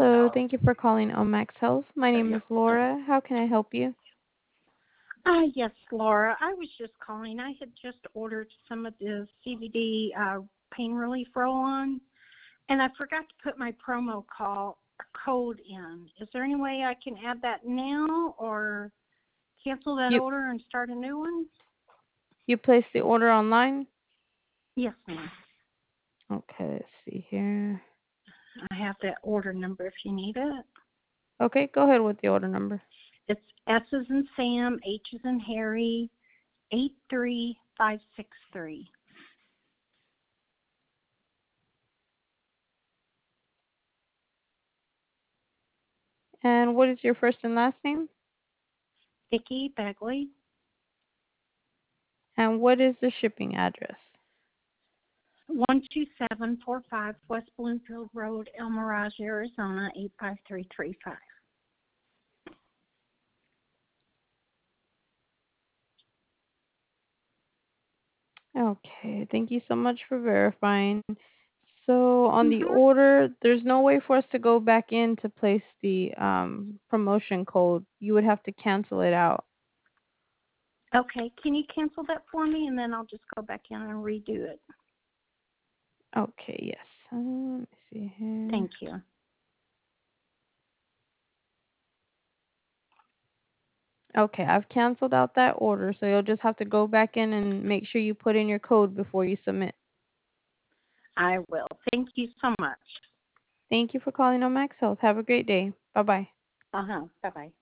Hello, thank you for calling Omax Health. My name is Laura. How can I help you? Yes, Laura. I was just calling. I had just ordered some of the CBD pain relief roll-on, and I forgot to put my promo code in. Is there any way I can add that now or cancel that You order and start a new one? you placed the order online? Yes, ma'am. Okay, let's see here. I have that order number if you need it. Okay, go ahead with the order number. It's S as in Sam, H as in Harry, 83563. And what is your first and last name? Vicki Bagley, And what is the shipping address? 12745 West Bloomfield Road, El Mirage, Arizona, 85335. Okay, thank you so much for verifying. So on the Mm-hmm. order, there's no way for us to go back in to place the promotion code. You would have to cancel it out. Okay, can you cancel that for me, and then I'll just go back in and redo it. Okay, yes. Let me see here. Thank you. Okay, I've canceled out that order, so you'll just have to go back in and make sure you put in your code before you submit. I will. Thank you so much. Thank you for calling on Max Health. Have a great day. Bye-bye. Uh-huh. Bye-bye.